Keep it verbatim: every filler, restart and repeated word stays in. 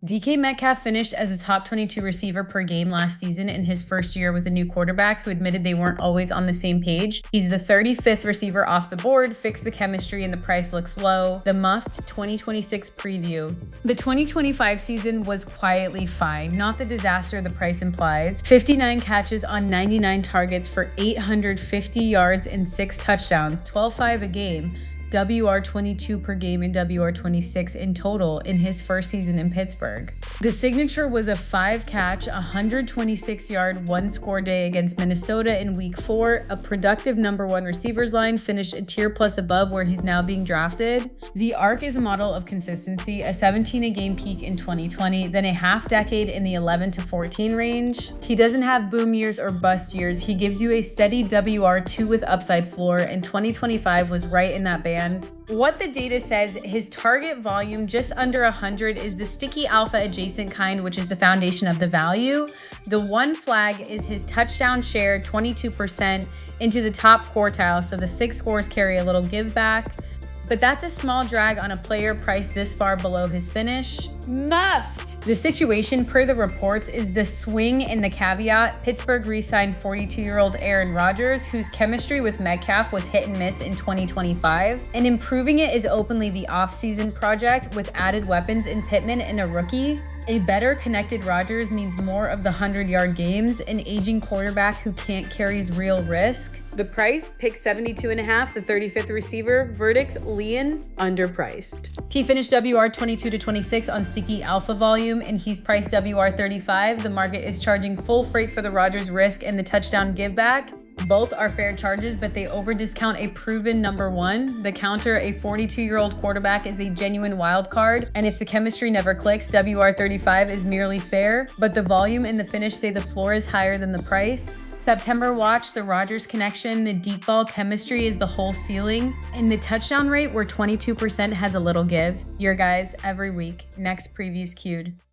D K Metcalf finished as a top twenty-two receiver per game last season in his first year with a new quarterback who admitted they weren't always on the same page. He's the thirty-fifth receiver off the board, fix the chemistry and the price looks low. The Muffed twenty twenty-six preview. The twenty twenty-five season was quietly fine, not the disaster the price implies. fifty-nine catches on ninety-nine targets for eight hundred fifty yards and six touchdowns, twelve five a game. W R twenty-two per game and W R twenty-six in total in his first season in Pittsburgh. The signature was a five catch, one hundred twenty-six yard, one score day against Minnesota in week four. A productive number one receivers line, finished a tier plus above where he's now being drafted. The arc is a model of consistency, a seventeen a game peak in twenty twenty, then a half decade in the eleven to fourteen range. He doesn't have boom years or bust years. He gives you a steady W R two with upside floor, and twenty twenty-five was right in that band. What the data says, his target volume just under one hundred is the sticky alpha adjacent kind, which is the foundation of the value. The one flag is his touchdown share, twenty-two percent into the top quartile, so the six scores carry a little give back. But that's a small drag on a player priced this far below his finish. Muffed! The situation, per the reports, is the swing and the caveat. Pittsburgh re-signed forty-two-year-old Aaron Rodgers, whose chemistry with Metcalf was hit and miss in twenty twenty-five, and improving it is openly the off-season project with added weapons in Pittman and a rookie. A better connected Rodgers means more of the hundred-yard games, an aging quarterback who can't carry real risk. The price, pick seventy-two and a half, the thirty-fifth receiver. Verdicts, Leon, underpriced. He finished W R twenty-two to twenty-six on sticky alpha volume, and he's priced W R thirty-five. The market is charging full freight for the Rodgers risk and the touchdown give back. Both are fair charges, but they over discount a proven number one. The counter, a forty-two-year-old quarterback, is a genuine wild card, and if the chemistry never clicks, W R thirty-five is merely fair, but the volume and the finish say the floor is higher than the price. September watch, the Rodgers connection, the deep ball chemistry is the whole ceiling, and the touchdown rate where twenty-two percent has a little give. Your guys every week. Next previews queued.